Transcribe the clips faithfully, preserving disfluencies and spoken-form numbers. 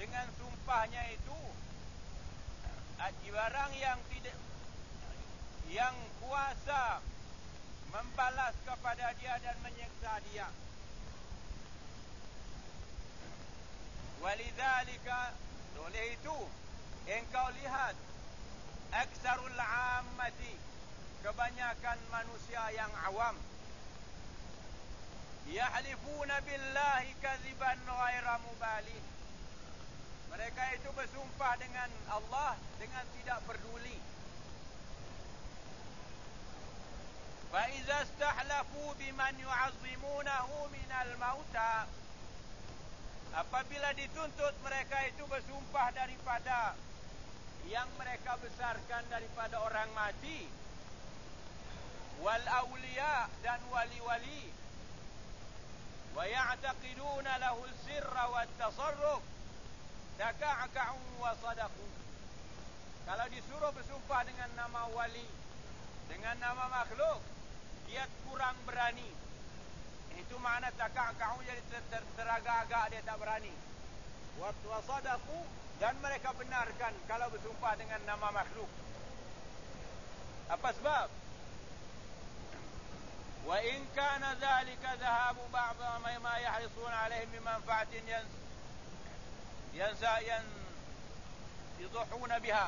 dengan sumpahnya itu barang yang tidak, yang kuasa membalas kepada dia dan menyiksa dia. Walidzalika, oleh itu engkau lihat aksarul ammati, kebanyakan manusia yang awam, yahlifuna billahi kadziban ghaira mubalin, mereka itu bersumpah dengan Allah dengan tidak peduli. Fa iza istahlafu biman yu'azzimunahu minal mauta, apabila dituntut mereka itu bersumpah daripada yang mereka besarkan daripada orang mati, wal awliya, dan wali-wali, wa ya'taqiduna lahu sirra wat tasarruf, taka'ka'u wa sadaqu. Kalau disuruh bersumpah dengan nama wali, dengan nama makhluk, dia kurang berani. Itu makna taka'ka'u, jadi ter teragak-agak dia tak berani. Wa sadaqu, dan mereka benarkan kalau bersumpah dengan nama makhluk. Apa sebab? Wa in kana dhalika dhahabu ba'd ma yahrisuna alayhi min manfa'atin yans yansa yan yudhuna biha.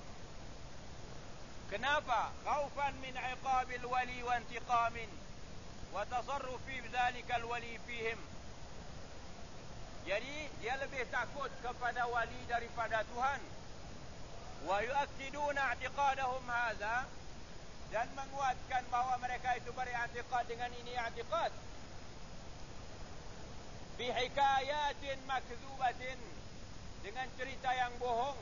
Kenapa? Khaufan min 'iqabil wali wa intiqamin wa tasarruf fi dhalika al-wali fihim. Jadi dia lebih takut kepada wali daripada Tuhan. Wa yu'akkiduna i'tiqadahum hadza, dan menguatkan bahawa mereka itu beri'tiqad dengan ini i'tiqad. Bi hikayatin makdzubatin, dengan cerita yang bohong.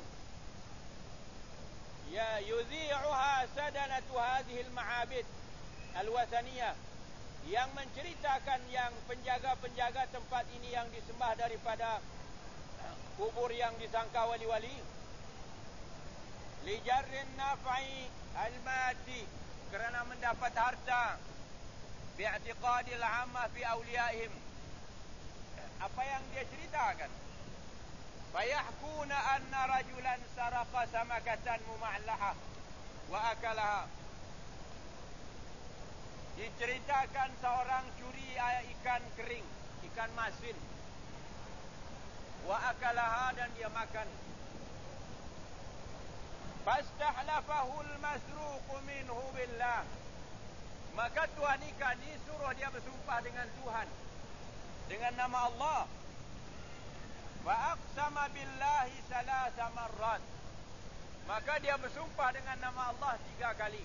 Ya yudhi'uha sadanatu hadhihi al-ma'abid al-wathaniyah, yang menceritakan yang penjaga-penjaga tempat ini yang disembah daripada kubur yang disangka wali-wali. Lijarrin naf'i al-mati, kerana mendapat harta. Bi'tiqadil 'amma fi awliyaihim, apa yang dia ceritakan. Fayahkuna anna rajulan saraqa samakatan muma'allahah wa akalaha, diceritakan seorang curi ikan kering, ikan masin, wa akalaha, dan dia makan. Fastahlafahu al-masruqu minhu billah, maka tuan ikan ni suruh dia bersumpah dengan Tuhan, dengan nama Allah. Fa aqsama billahi salasa marrat, maka dia bersumpah dengan nama Allah tiga kali.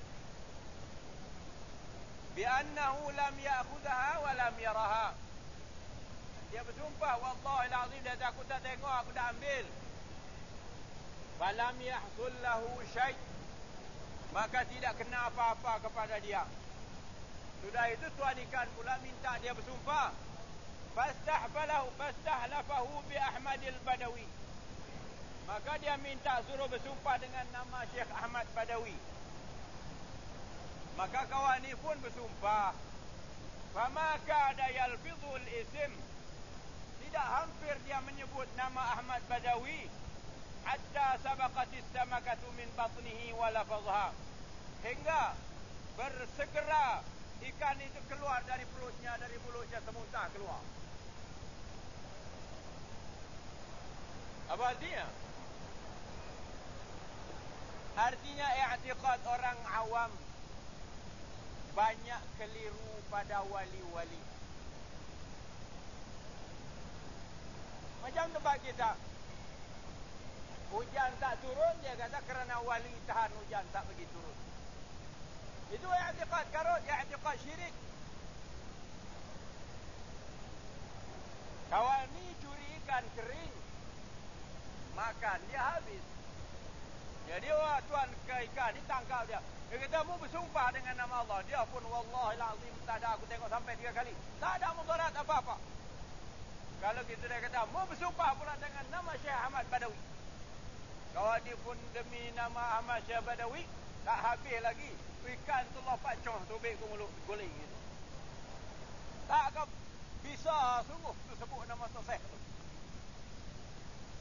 Bi'annahu lam ya'khudha wa lam yaraha, dia bersumpah, wallahil azim, dia aku tak tengok, aku dah ambil. Falam yahsul lahu syai', maka tidak kena apa-apa kepada dia. Sudah itu tuan ikan pula minta dia bersumpah. Fastahfalahu fastahlafahu bi Ahmadil Badawi, maka dia minta suruh bersumpah dengan nama Syekh Ahmad Badawi. Maka kawan ni pun bersumpah. Fama kada yalfidhul ism, tidak hampir dia menyebut nama Ahmad Badawi, hatta sabaqatis samakatu min batnihi wa lafadha, hingga bersegera ikan itu keluar dari perutnya, dari mulutnya semuntah keluar. Apa artinya? Artinya i'tiqad orang awam banyak keliru pada wali-wali. Macam tempat kita, hujan tak turun, dia kata kerana wali tahan hujan tak pergi turun. Itu i'tiqad karut, i'tiqad syirik. Kawan ni curi ikan kering, makan, dia habis. Jadi wah, tuan ke ikan ni tangkap dia. Dia kata, mu bersumpah dengan nama Allah. Dia pun, wallahil azim, tak ada, aku tengok sampai tiga kali, tak ada mudarat apa-apa. Kalau gitu dia kata, mu bersumpah pula dengan nama Syekh Ahmad Badawi. Kawan dia pun demi nama Ahmad Syekh Badawi, tak habis lagi, ikan tu Allah pacoh tubik ke mulut guling gitu. Tak ke bisa sungguh tu sebut nama Syekh tu.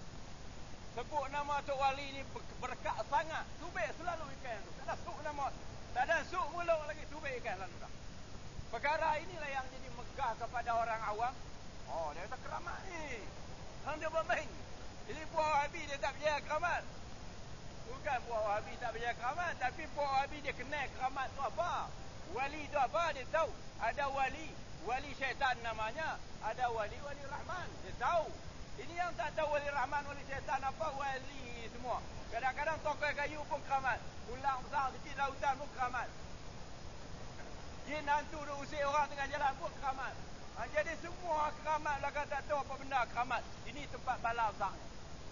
sebut nama Tok Wali ni berkat sangat, tubik selalu ikan tu. Tak ada suk nama, tak ada suk mulut lagi, tubik ikan lalu dah. Perkara inilah yang jadi megah kepada orang awam. Oh, dia kata keramat ni. Hang dia bermain. Jadi puak Wahabi dia tak percaya keramat. Bukan puak Wahabi tak percaya keramat, tapi puak Wahabi dia kenal keramat tu apa. Wali tu apa dia tahu. Ada wali, wali syaitan namanya. Ada wali, wali Rahman. Dia tahu. Ini yang tak tahu wali Rahman, wali syaitan apa, wali semua. Kadang-kadang tokai kayu pun keramat. Ulang besar kecil lautan pun keramat. Jin hantu dia usir orang tengah jalan pun keramat. Ha, jadi semua keramat lah kan, tak tahu apa benda keramat. Ini tempat bala besarnya.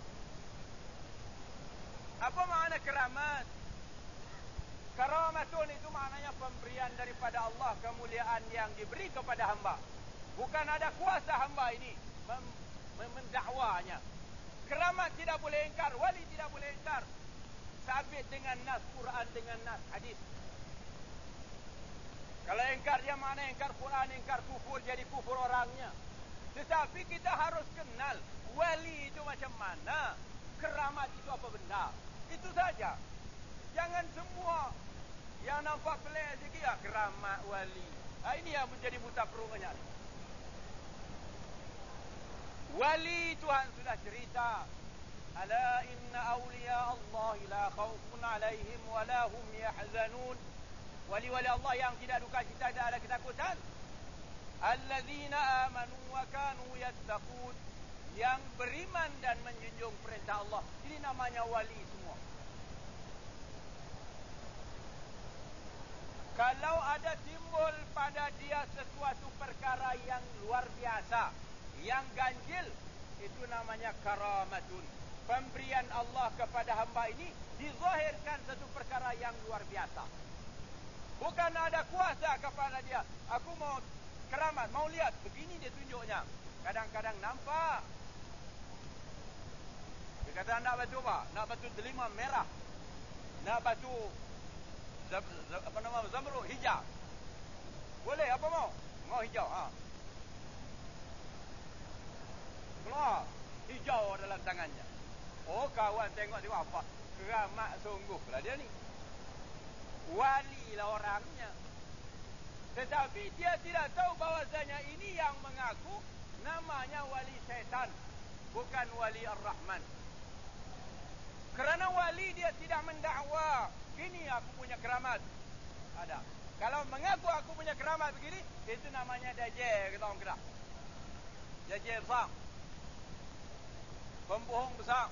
Apa makna keramat? Karamatun itu maknanya pemberian daripada Allah, kemuliaan yang diberi kepada hamba. Bukan ada kuasa hamba ini mem- mem- mendakwanya. Keramat tidak boleh ingkar, wali tidak boleh ingkar. Sabit dengan nas Quran, dengan nas hadis. Kalau ingkar dia mana ingkar Quran, ingkar kufur, jadi kufur orangnya. Tetapi kita harus kenal wali itu macam mana, keramat itu apa benda. Itu saja. Jangan semua yang nampak pelik sikit, ya, keramat wali. Ha, ini yang menjadi buta perungannya. Wali Tuhan sudah cerita. Ala inna awliya Allah la khawfun alaihim wa la hum yahzanun. Wali-wali Allah yang tidak duka cita, tidak ada ketakutan. Alladzina amanu wa kanu yattaqun. Yang beriman dan menjunjung perintah Allah. Ini namanya wali semua. Kalau ada timbul pada dia sesuatu perkara yang luar biasa, yang ganjil, itu namanya karamatun. Pemberian Allah kepada hamba ini dizahirkan satu perkara yang luar biasa. Bukan ada kuasa kepada dia. Aku mau keramat, mau lihat, begini dia tunjuknya. Kadang-kadang nampak. Dia kata nak batu apa? Nak batu delima merah. Nak batu zab, zab, apa nama zamrud hijau. Boleh apa mau? Mau hijau, ha. Keluar hijau dalam tangannya. Oh, kawan tengok tengok apa? Keramat sungguh lah dia ni. Wali lah orangnya. Tetapi dia tidak tahu bahawasanya ini yang mengaku namanya wali syaitan, bukan wali ar-Rahman. Kerana wali dia tidak mendakwa, ini aku punya keramat. Ada. Kalau mengaku aku punya keramat begini, itu namanya dajjal, kata orang Kedah. Dajjal besar. Pembohong besar.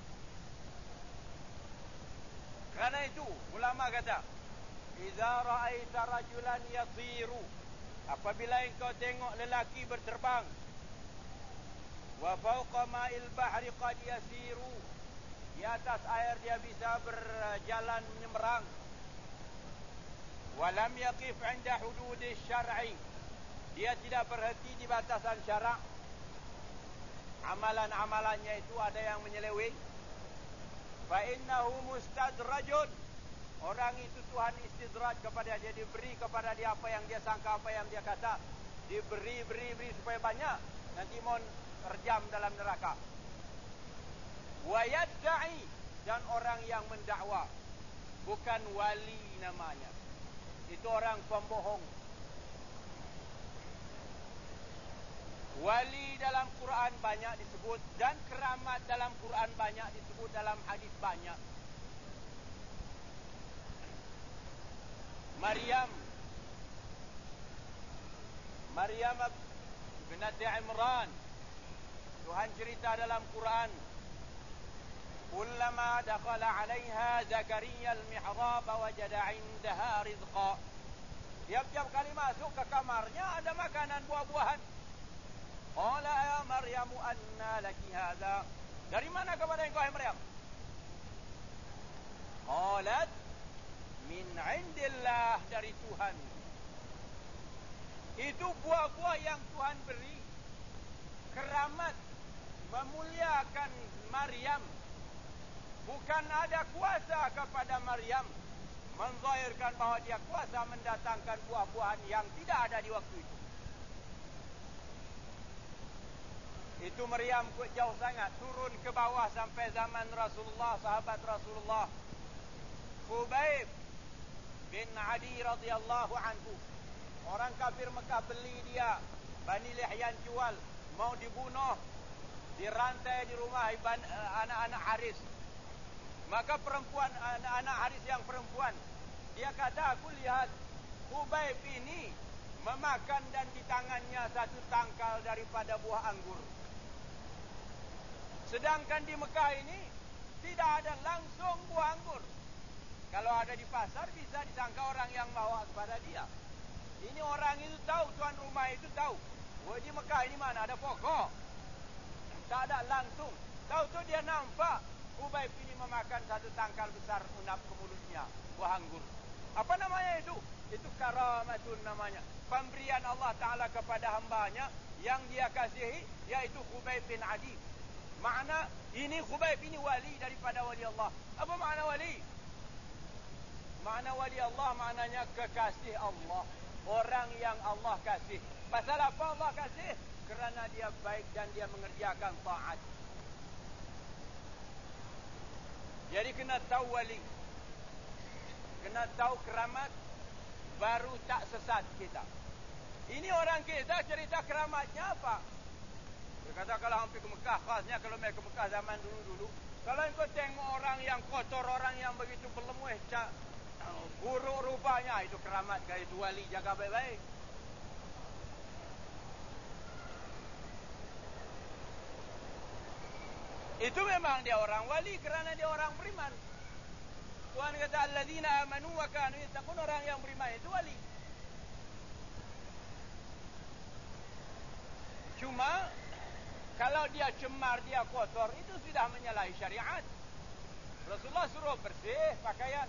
Kerana itu ulama kata, "Idza ra'aita rajulan yatiru." Apabila engkau tengok lelaki berterbang, wa fawqa ma'il bahri qad yasiru. Di atas air dia bisa berjalan menyeberang. Wa lam yaqif 'inda hudud asy-syar'i. Dia tidak berhenti di batasan syarak. Amalan-amalannya itu ada yang menyeleweng. Fa innahu mustadrajun. Orang itu Tuhan istidraj kepada dia, diberi kepada dia apa yang dia sangka, apa yang dia kata. Diberi, beri, beri supaya banyak. Nanti mau terjam dalam neraka. Wa yadda'i, dan orang yang mendakwa. Bukan wali namanya. Itu orang pembohong. Wali dalam Quran banyak disebut, dan keramat dalam Quran banyak disebut, dalam hadis banyak. Maryam Maryam binti Imran, Tuhan cerita dalam Quran, kullama dakhala 'alaiha Zakaria al-mihrab wajada 'indaha rizqa. Tiap-tiap kali masuk ke kamarnya ada makanan buah-buahan. Qala ya Maryam anna laki hadha. Dari mana kepada engkau, hai Maryam? Qalat min 'indillah, dari Tuhan. Itu buah-buah yang Tuhan beri. Keramat memuliakan Maryam. Bukan ada kuasa kepada Maryam menzahirkan bahawa dia kuasa mendatangkan buah-buahan yang tidak ada di waktu itu. Itu meriam jauh sangat, turun ke bawah sampai zaman Rasulullah, sahabat Rasulullah. Khubayb bin Adi radhiyallahu anhu, orang kafir Mekah beli dia, Bani Lihyan jual, mau dibunuh, dirantai di rumah anak-anak Haris. Maka perempuan, anak-anak Haris yang perempuan, dia kata, aku lihat Khubayb ini memakan dan di tangannya satu tangkal daripada buah anggur. Sedangkan di Mekah ini tidak ada langsung buah anggur. Kalau ada di pasar bisa disangka orang yang bawa kepada dia. Ini orang itu tahu, tuan rumah itu tahu. Oh, di Mekah ini mana ada pokok. Tak ada langsung. Tahu tu dia nampak Khubayb ini memakan satu tangkal besar unap ke mulutnya, buah anggur. Apa namanya itu? Itu karamatun namanya. Pemberian Allah Ta'ala kepada hambanya yang dia kasihi, yaitu Khubayb bin Adi. Makna ini Khubayb ini wali daripada wali Allah. Apa makna wali? Makna wali Allah maknanya kekasih Allah. Orang yang Allah kasih. Pasal apa Allah kasih? Kerana dia baik dan dia mengerjakan taat. Jadi kena tahu wali. Kena tahu keramat. Baru tak sesat kita. Ini orang kita cerita keramatnya apa? Dia kata kalau hampir ke Mekah, khasnya kalau mereka ke Mekah zaman dulu-dulu, kalau kau tengok orang yang kotor, orang yang begitu berlemuh, buruk rupanya, itu keramat, itu wali, jaga baik-baik. Itu memang dia orang wali kerana dia orang beriman. Tuhan kata alladzina amanu wa kanu yattaqun, orang yang beriman itu wali. Cuma kalau dia cemar, dia kotor, itu sudah menyalahi syariat. Rasulullah suruh bersih pakaian.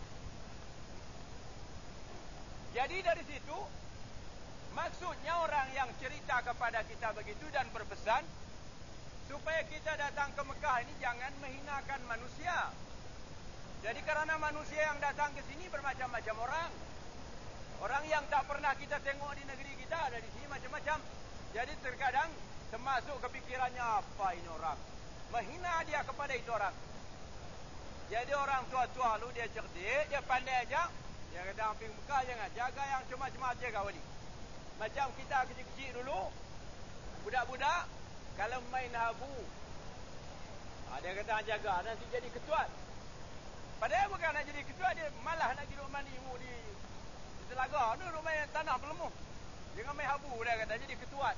Jadi dari situ, maksudnya orang yang cerita kepada kita begitu dan berpesan, supaya kita datang ke Mekah ini jangan menghinakan manusia. Jadi kerana manusia yang datang ke sini bermacam-macam orang. Orang yang tak pernah kita tengok di negeri kita ada di sini macam-macam. Jadi terkadang termasuk kepikirannya, apa ini orang? Menghina dia kepada itu orang. Jadi orang tua-tua lu dia cerdik, dia pandai aja. Dia kata hampir Mekah jangan, jaga yang cuma-cuma aja kau ni. Macam kita kecil-kecil dulu, budak-budak, kalau main habu, ha, dia kata jaga, nanti jadi ketua. Padahal bukan nak jadi ketua, dia malah nak duduk mandi di, di telaga. Ni rumah yang tanah berlemuh. Jangan main habu, dia kata, jadi ketua.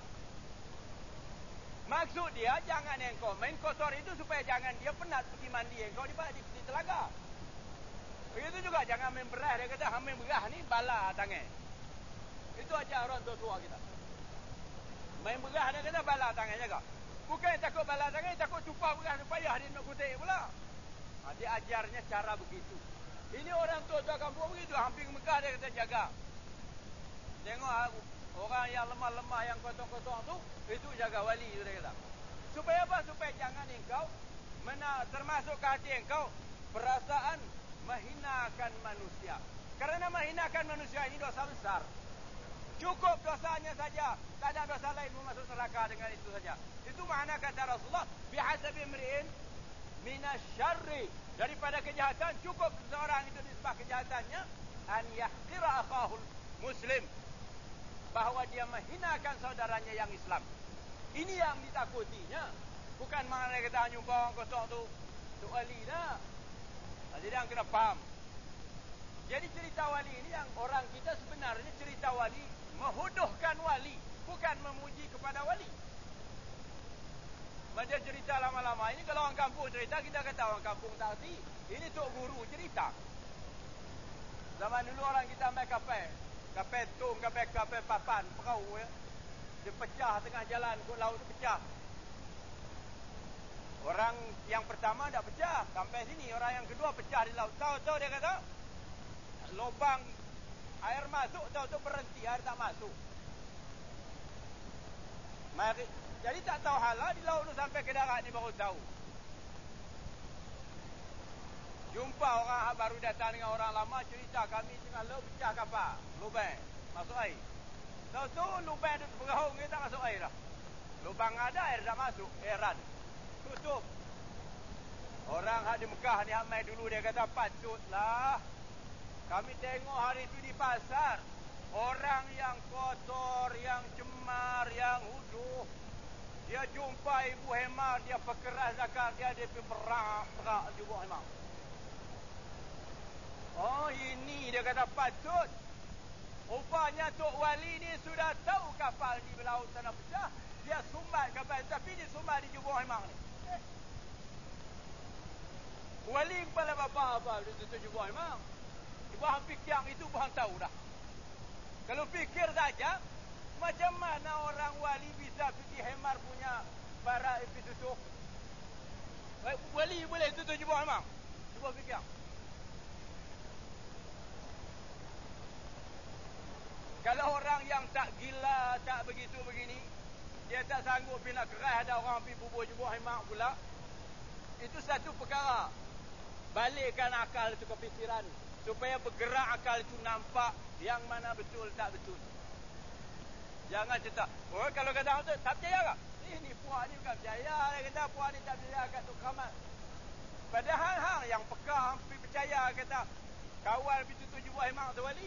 Maksud dia, jangan engkau main kotor itu supaya jangan dia penat pergi mandi engkau di, di, di telaga. Begitu juga jangan main berah, dia kata, main berah ni bala tangan. Itu aja orang tua-tua kita. Main berah, dia kata, bala tangan jaga. Bukan takut bala tangan, takut cupa berah supaya dia nak kutik pula. Ha, dia ajarnya cara begitu. Ini orang tua-tua kampung begitu, hampir Mekah dia kata jaga. Tengok orang yang lemah-lemah, yang kotor-kotor tu, itu jaga wali itu dia kata. Supaya apa? Supaya jangan engkau mena, termasuk ke hati engkau perasaan menghinakan manusia. Kerana menghinakan manusia ini dosa besar. Cukup dosanya saja, tak ada dosa lain masuk neraka dengan itu saja. Itu makna kata Rasulullah, bihasabi imri'in minasyarri, daripada kejahatan cukup seorang itu disebab kejahatannya an yahqira akhahul muslim, bahawa dia menghinakan saudaranya yang Islam. Ini yang ditakutinya. Bukan mana kita jumpa orang kosong tu tu wali dah. Jadi yang kena faham. Jadi cerita wali ini yang orang kita sebenarnya cerita wali mehuduhkan wali, bukan memuji kepada wali. Macam cerita lama-lama ini, kalau orang kampung cerita, kita kata orang kampung tak hati. Ini tok guru cerita. Zaman dulu orang kita main kapal. Kapal tung, kapal kapal papan, perahu ya. Dia pecah tengah jalan, kut laut tu pecah. Orang yang pertama dah pecah sampai sini, orang yang kedua pecah di laut. Tahu-tahu dia kata, lubang air masuk, tahu-tahu berhenti, air tak masuk. Mari, jadi tak tahu halah di laut tu sampai ke darat ni baru tahu. Jumpa orang baru datang dengan orang lama, cerita kami tengah laut pecah kapal, lubang masuk air. Tahu tu lubang tu berahung, dia tak masuk air dah. Lubang ada, air dah masuk. Heran. Tutup. Orang hak di Mekah ni hamai dulu dia kata patutlah. Kami tengok hari itu di pasar. Orang yang kotor, yang cemar, yang huduh. Dia jumpa ibu hemar, dia pekeras zakat dia, dia pergi berak-berak di ibu hemar. Oh ini dia kata patut. Rupanya Tok Wali ni sudah tahu kapal di laut sana pecah. Dia sumbat kapal, tapi dia sumbat di jubah hemar ni. Eh. Wali kepala bapa apa dia tutup jubah hemar. Ibu hang fikir itu ibu hang tahu dah. Kalau fikir saja, macam mana orang wali bisa pergi hemar punya barang itu tutup? Wali boleh tutup jubah hemar? Cuba fikir. Kalau orang yang tak gila, tak begitu begini, dia tak sanggup pergi nak keras ada orang pergi bubur jubah hemar pula. Itu satu perkara. Balikkan akal itu ke fikiran. Supaya bergerak akal itu nampak yang mana betul tak betul. Jangan cerita, oh kalau kata orang tu tak percaya ke? Ini puak ni bukan percaya. Dia kata puak ni tak percaya kat Tok Keramat. Padahal hang yang peka hampir percaya kata kawal pergi tutup jubah hemar tu wali.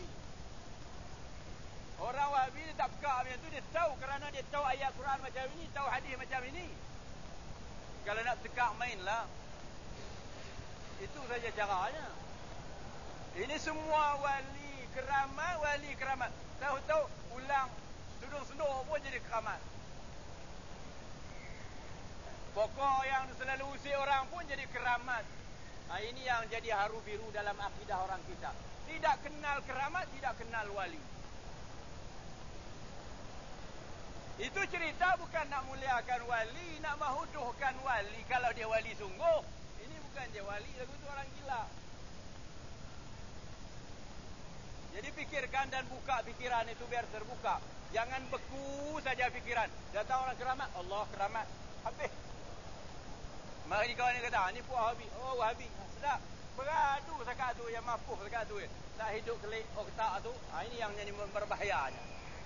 Orang Wahabi ni tak peka macam tu. Dia tahu kerana dia tahu ayat Quran macam ini, tahu hadis macam ini. Kalau nak tekak mainlah. Itu saja caranya. Ini semua wali keramat, wali keramat. Tahu-tahu ulang sudung-sudung pun jadi keramat. Pokok yang selalu usir orang pun jadi keramat. Nah, ini yang jadi haru biru dalam akidah orang kita. Tidak kenal keramat, tidak kenal wali. Itu cerita bukan nak muliakan wali, nak mahuduhkan wali kalau dia wali sungguh. Ini bukan dia wali, lagu tu orang gila. Jadi fikirkan dan buka fikiran itu biar terbuka. Jangan beku saja fikiran. Datang orang keramat, Allah keramat. Habis. Mari kawan ni kata, ni puak Wahabi. Oh Wahabi, sedap. Beradu sekat tu yang mafuh sekat tu. Nak hidup kelik oktak tu. Ha, ini yang jadi berbahayanya.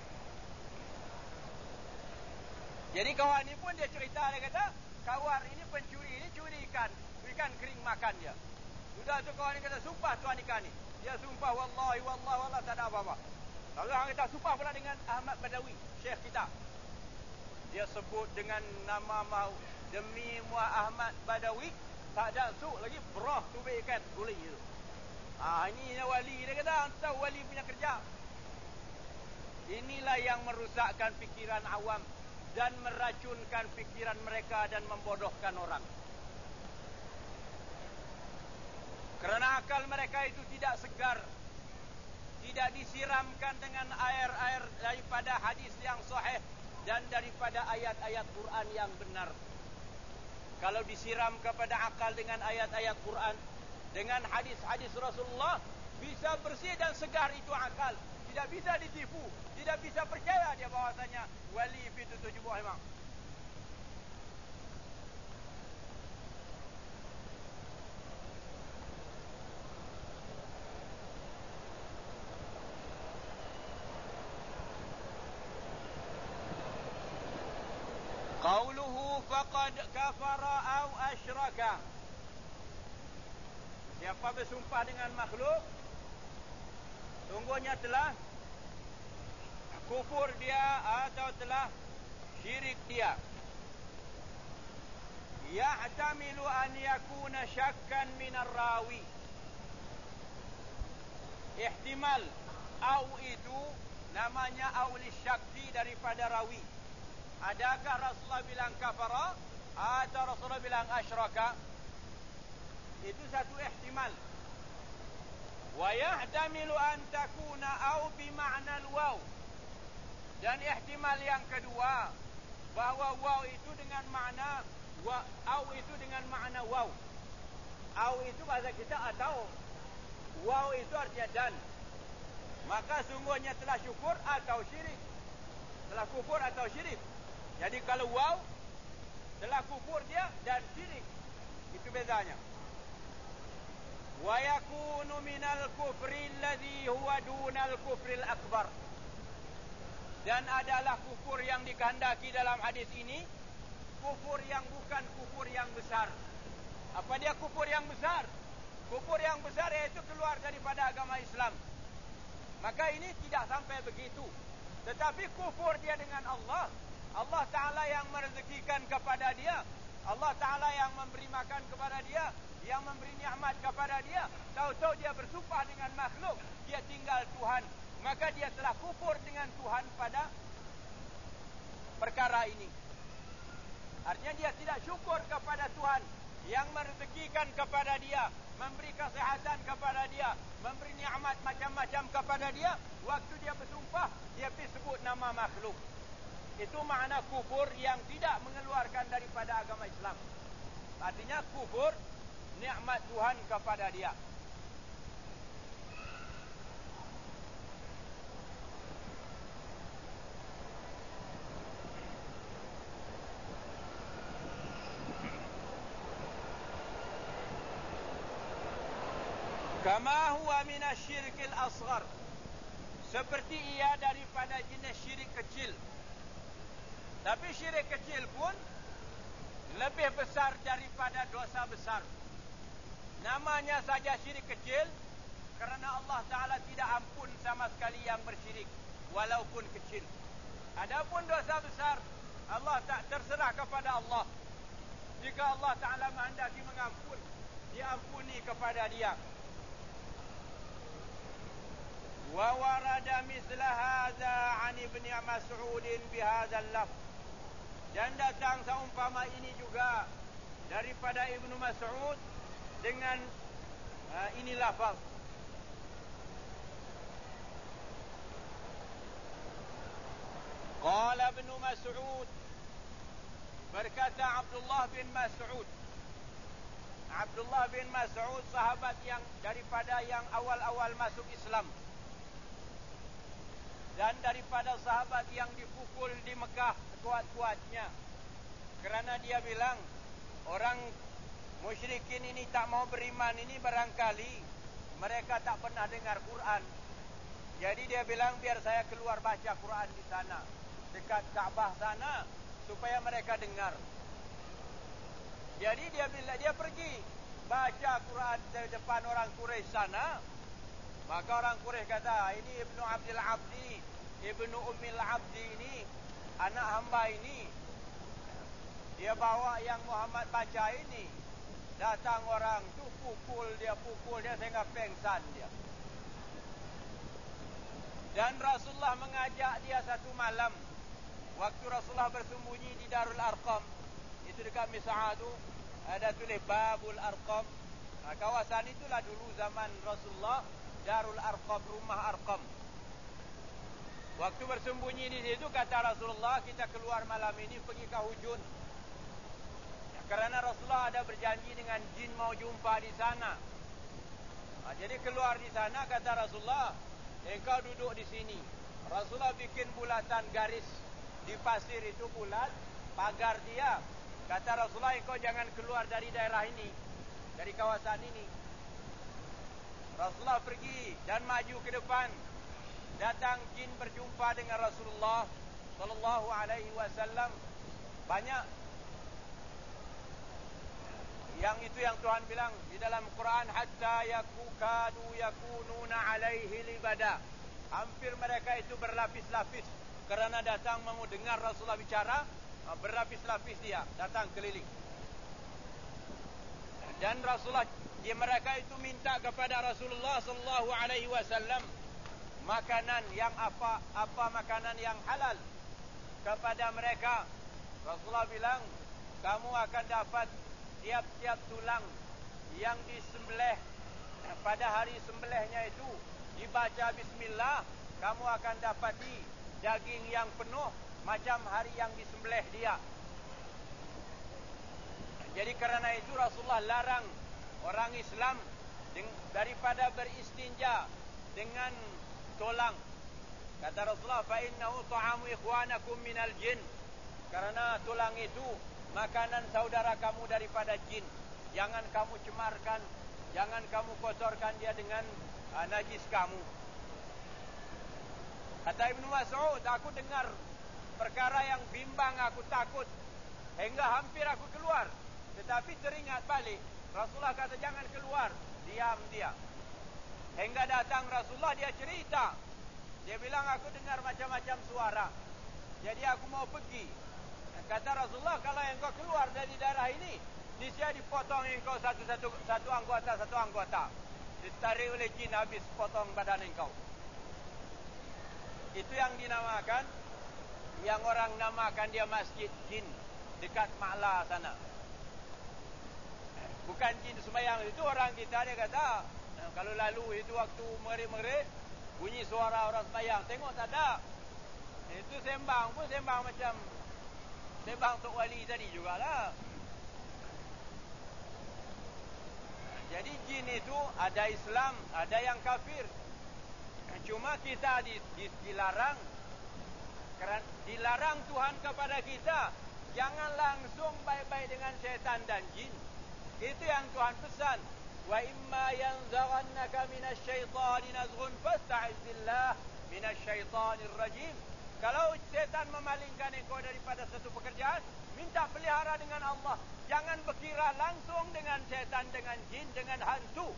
Jadi kawan ni pun dia cerita, dia kata kawar ini pencuri ini curi ikan, ikan kering makan dia. Sudah tu kawan ni kata sumpah tuan ikan ni. Dia sumpah wallahi wallahi wallahi tak ada apa-apa. Lalu orang kata sumpah pula dengan Ahmad Badawi, syekh kita. Dia sebut dengan nama mau demi Muhammad Ahmad Badawi, tak ada su lagi berah tubik ikan guli tu. Ah ini wali dia kata, tahu wali punya kerja. Inilah yang merusakkan fikiran awam dan meracunkan fikiran mereka dan membodohkan orang. Kerana akal mereka itu tidak segar, tidak disiramkan dengan air-air daripada hadis yang sahih dan daripada ayat-ayat Quran yang benar. Kalau disiram kepada akal dengan ayat-ayat Quran, dengan hadis-hadis Rasulullah, bisa bersih dan segar itu akal. Tidak bisa ditipu, tidak bisa percaya dia bahawasanya wali itu tujuh buah emang. Qauluhu faqad kafara au asyraka. Siapa bersumpah dengan makhluk, sungguhnya telah kufur dia atau telah syirik dia. Yahtamilu an yakuna syakkan minar rawi. Ihtimal au itu namanya auli syakki daripada rawi. Adakah Rasulullah bilang kafara atau Rasulullah bilang asyraka? Itu satu ihtimal. Wa yahtamilu an takuna au bi ma'na al-waw. Dan ihtimal yang kedua, bahawa waw itu dengan makna wa, au itu dengan makna waw. Au itu bahasa kita atau. Waw itu artinya dan. Maka sungguhnya telah syukur atau syirik. Telah kufur atau syirik. Jadi kalau waw, telah kufur dia dan syirik. Itu bezanya. Wa yakunu minal kufri alladhi huwa dunal kufril akbar. Dan adalah kufur yang dikehendaki dalam hadis ini, kufur yang bukan kufur yang besar. Apa dia kufur yang besar? Kufur yang besar iaitu keluar daripada agama Islam. Maka ini tidak sampai begitu. Tetapi kufur dia dengan Allah, Allah Ta'ala yang merezekikan kepada dia, Allah Ta'ala yang memberi makan kepada dia, yang memberi nikmat kepada dia, tahu-tahu dia bersumpah dengan makhluk, dia tinggal Tuhan, maka dia telah kufur dengan Tuhan pada perkara ini. Artinya dia tidak syukur kepada Tuhan yang merezekikan kepada dia, memberi kesehatan kepada dia, memberi nikmat macam-macam kepada dia. Waktu dia bersumpah, dia pergi sebut nama makhluk. Itu makna kufur yang tidak mengeluarkan daripada agama Islam. Artinya kufur nikmat Tuhan kepada dia. Kama huwa minasyirkil asghar, seperti ia daripada jenis syirik kecil. Tapi syirik kecil pun lebih besar daripada dosa besar. Namanya saja syirik kecil kerana Allah Ta'ala tidak ampun sama sekali yang bersyirik, walaupun kecil. Adapun dosa besar, Allah tak terserah kepada Allah. Jika Allah Ta'ala menghendaki mengampun, diampuni kepada dia. Wa warada misla hadza 'an Ibn Mas'ud bihadzal lafz. Dan datang seumpama ini juga daripada Ibnu Mas'ud dengan uh, ini lafaz. Qala Ibnu Mas'ud, berkata Abdullah bin Mas'ud. Abdullah bin Mas'ud sahabat yang daripada yang awal-awal masuk Islam. Dan daripada sahabat yang dipukul di Mekah kuat-kuatnya. Kerana dia bilang, orang musyrikin ini tak mau beriman ini barangkali mereka tak pernah dengar Quran. Jadi dia bilang, biar saya keluar baca Quran di sana, dekat Kaabah sana, supaya mereka dengar. Jadi dia bila dia pergi baca Quran di depan orang Quraisy sana, maka orang Quraisy kata, ini Ibnu Abdul Abdi, Ibnu Ummil Abdi ini, anak hamba ini, dia bawa yang Muhammad baca ini. Datang orang tu pukul dia, pukul dia sehingga pengsan dia. Dan Rasulullah mengajak dia satu malam, waktu Rasulullah bersembunyi di Darul Arqam, itu dekat Mis'ah tu, ada tulis Babul Arqam. Nah, kawasan itulah dulu zaman Rasulullah, Darul Arqam, rumah Arqam. Waktu bersembunyi di situ, kata Rasulullah, kita keluar malam ini pergi ke hujun. Ya, kerana Rasulullah ada berjanji dengan jin mau jumpa di sana. Nah, jadi keluar di sana, kata Rasulullah, engkau duduk di sini. Rasulullah bikin bulatan garis di pasir itu bulat, pagar dia. Kata Rasulullah, engkau jangan keluar dari daerah ini, dari kawasan ini. Rasulullah pergi dan maju ke depan. Datang jin berjumpa dengan Rasulullah sallallahu alaihi wasallam. Banyak. Yang itu yang Tuhan bilang di dalam Quran, hatta yakukadu yakununa alaihi libada. Hampir mereka itu berlapis-lapis kerana datang mau dengar Rasulullah bicara, berlapis-lapis dia datang keliling. Dan Rasulullah, dia mereka itu minta kepada Rasulullah sallallahu alaihi wasallam makanan yang apa apa makanan yang halal kepada mereka. Rasulullah bilang, kamu akan dapat tiap-tiap tulang yang disembelih pada hari sembelihnya itu dibaca bismillah, kamu akan dapati daging yang penuh macam hari yang disembelih dia. Jadi kerana itu Rasulullah larang orang Islam daripada beristinja dengan tulang. Kata Rasulullah, fa innahu ta'amu ikhwanakum minal jin. Karena tulang itu makanan saudara kamu daripada jin. Jangan kamu cemarkan, jangan kamu kotorkan dia dengan uh, najis kamu. Kata Ibnu Mas'ud, aku dengar perkara yang bimbang, aku takut hingga hampir aku keluar. Tetapi teringat balik, Rasulullah kata jangan keluar, diam dia. Hingga datang Rasulullah, dia cerita. Dia bilang aku dengar macam-macam suara, jadi aku mau pergi. Kata Rasulullah, kalau engkau keluar dari daerah ini, niscaya dipotong engkau satu-satu, satu anggota, satu anggota. Ditarik oleh jin, habis potong badan engkau. Itu yang dinamakan, yang orang namakan dia masjid jin, dekat Ma'la sana. Bukan jin sembahyang, itu orang kita, dia kata, kalau lalu itu waktu merik-merik, bunyi suara orang sembahyang, tengok tak ada. Itu sembang pun sembang macam sembang Tok Wali tadi jugalah. Jadi jin itu ada Islam, ada yang kafir. Cuma kita di, di, dilarang, kerana dilarang Tuhan kepada kita, jangan langsung baik-baik dengan syaitan dan jin. Itu yang Tuhan pesan. Wa imma yanzaghannaka minasyaitani nazghun fasta'iz billah minasyaitanir rajim. Kalau syaitan memalingkan engkau daripada satu pekerjaan, minta pelihara dengan Allah. Jangan berkira langsung dengan syaitan, dengan jin, dengan hantu.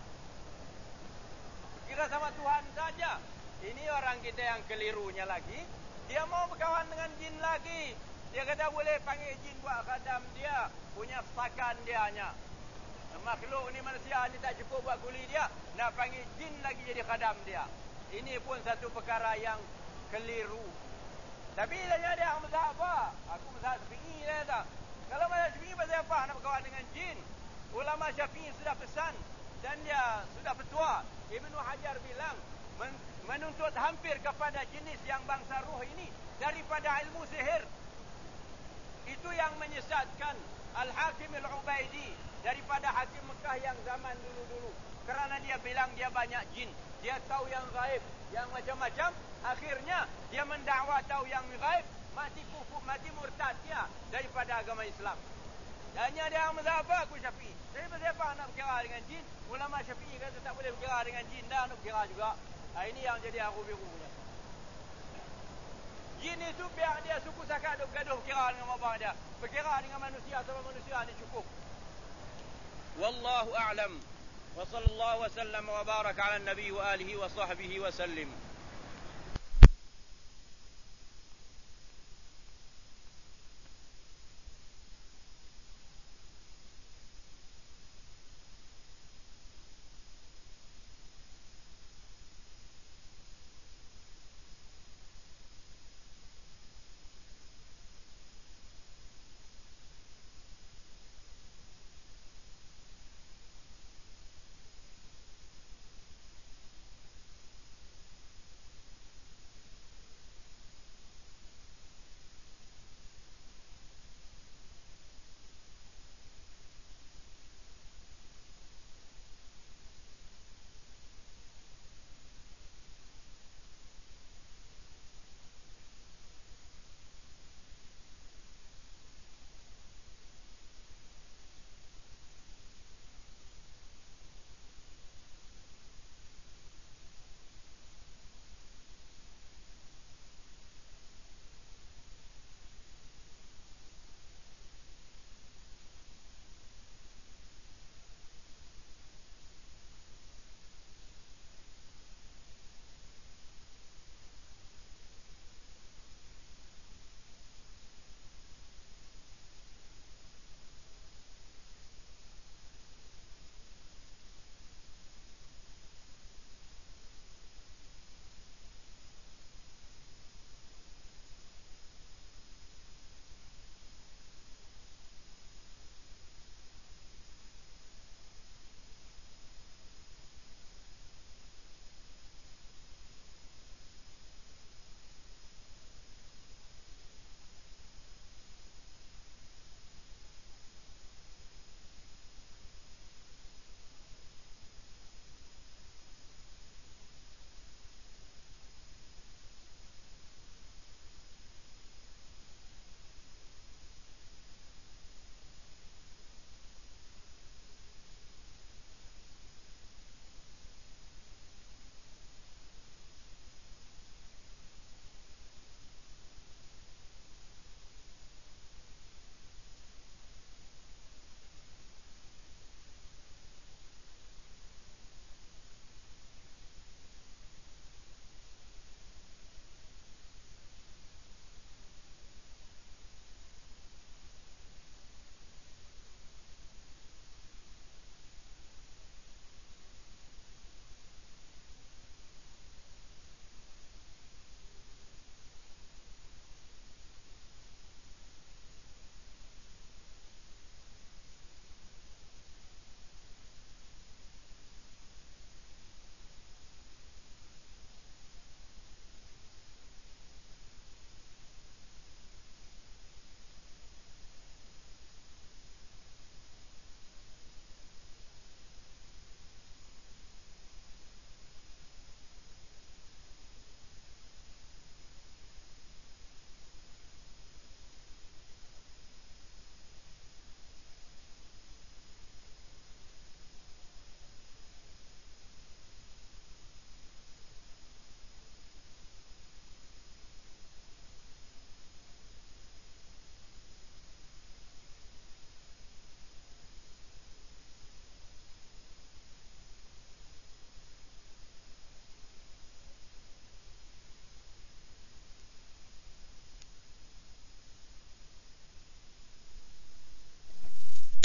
Berkira sama Tuhan saja. Ini orang kita yang kelirunya lagi. Dia mau berkawan dengan jin lagi. Dia kata boleh panggil jin buat khadam dia. Punya stakan dia hanya. Makhluk ni, manusia ni tak cukup buat kuli dia, nak panggil jin lagi jadi khadam dia. Ini pun satu perkara yang keliru. Tapi tanya dia, mazhab apa? Aku mazhab Syafi'i dia kata. Kalau mazhab Syafi'i pasal apa nak berkawan dengan jin? Ulama Syafi'i sudah pesan dan dia sudah petua. Ibnu Hajar bilang men menuntut hampir kepada jenis yang bangsa ruh ini daripada ilmu sihir. Itu yang menyesatkan Al-Hakim Al-Ubaidi daripada hakim Mekah yang zaman dulu-dulu. Kerana dia bilang dia banyak jin, dia tahu yang gaib, yang macam-macam. Akhirnya dia mendakwa tahu yang gaib, mati kufur, mati murtad dia daripada agama Islam. Hanya dia yang mazhab apa? Aku Syafi'i. Jadi pasal apa nak berkira dengan jin? Ulama Syafi'i kata tak boleh berkira dengan jin, dah nak berkira juga. Ha, ini yang jadi aku birunya. Jin itu biar dia suku sakat duk gaduh berkira dengan abang dia. Berkira dengan manusia sama manusia ni cukup. Wallahu a'lam. Wa sallallahu wa sallam wa baraka ala nabi wa alihi wa sahbihi wa sallim.